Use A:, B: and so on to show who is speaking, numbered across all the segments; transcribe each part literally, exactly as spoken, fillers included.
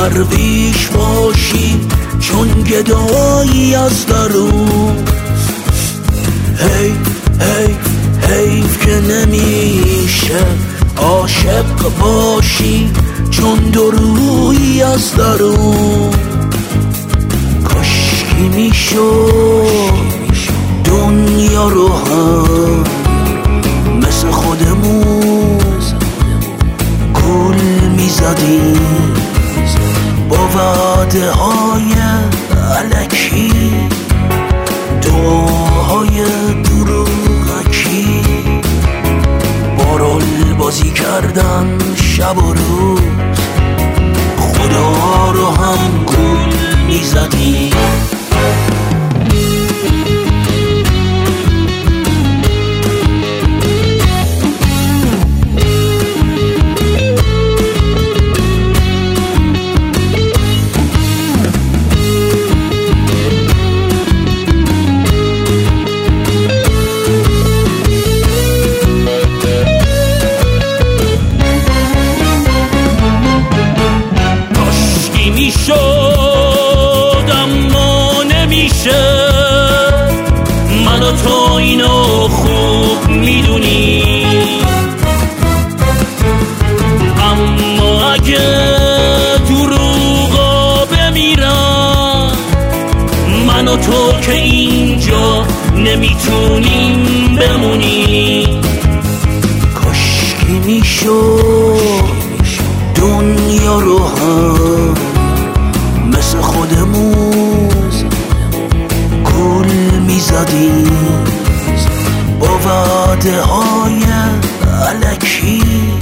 A: درویش باشی چون گدایی از درون. هی هی حیف که نمیشه عاشق باشی چون درویی از درون. کاشکی میشد دنیا رو هم مثل خودمون گل میزدیم با وعده های الکی، دعاهای دروغکی، با رول بازی کردن شب و روز، خدا رو هم گول میزدیم. میشد اما نمیشه، من و تو اینو خوب میدونی. اما اگه دروغا بمیرن، من و تو که اینجا نمیتونیم بمونیم. کاشکی میشد دنیا رو هم مثل خودمون گل میزدیم با وعده های الکی،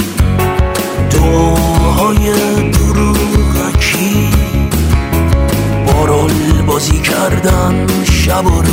A: دعاهای دروغکی، با رول بازی کردن شب و روز،